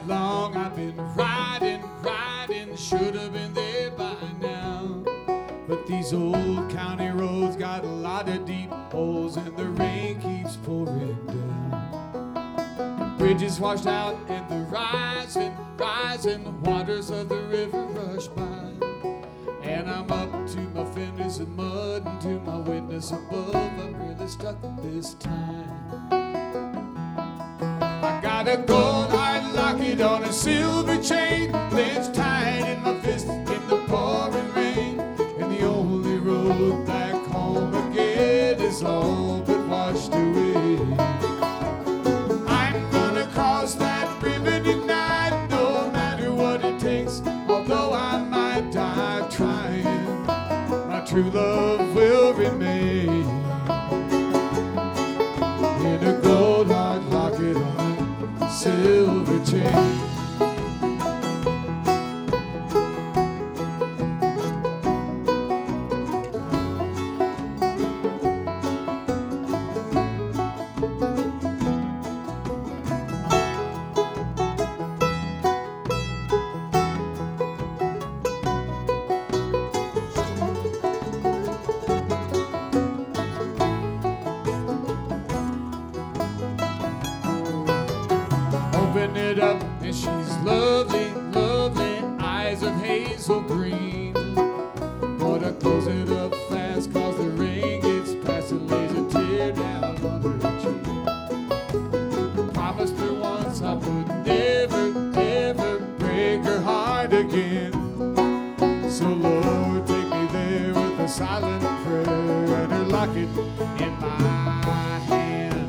night long I've been riding, should have been there by now. But these old county roads got a lot of deep holes and the rain keeps pouring down. Bridges washed out and the rising waters of the river rush by. And I'm up to my fingers in mud and to my witness above. I'm really stuck this time. I got a gold heart locket on a silver chain, lives tight in my fist in the pouring rain. And the only road back home again is all but washed away. I'm gonna cross that river tonight, no matter what it takes, although I might die trying. My true love will remain in a gold heart locket on a silver chain. Open it up and she's lovely, lovely, eyes of hazel green. But I close it up fast cause the rain gets past and lays a tear down on her cheek. Promised her once I would never, never break her heart again. So Lord, take me there with a silent prayer and her locket in my hand.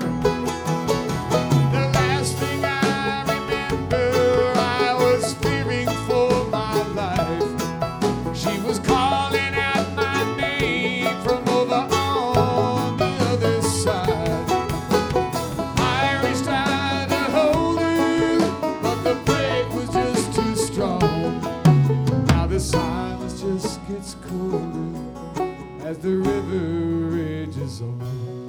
Gets colder as the river rages on.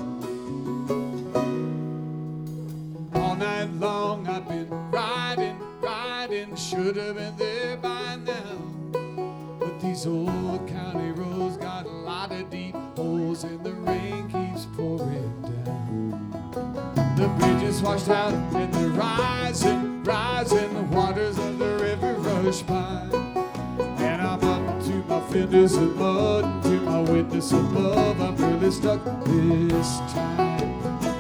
All night long I've been riding, should have been there by now. But these old county roads got a lot of deep holes and the rain keeps pouring down. The bridges washed out and the rising waters of the river rush by. And I'm up to my fingers in mud and to my witness above. I'm really stuck this time.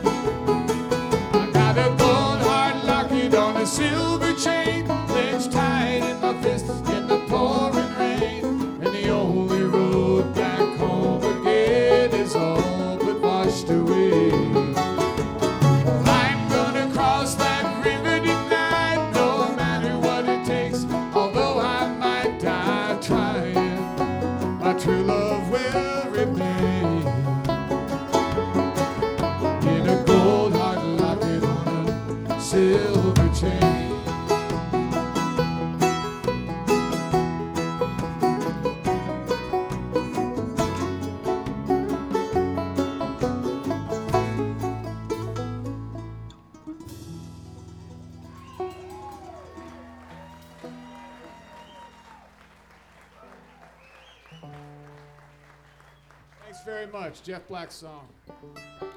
I got a gold heart locket on a silver chain, lives tight in my fist in the pouring rain. And the only road back home again is all but washed away. I'm gonna cross that river tonight, no matter what it takes, although I might die trying. My true love will remain in a gold heart locket on a silver chain. Thanks very much. Jeff Black's song.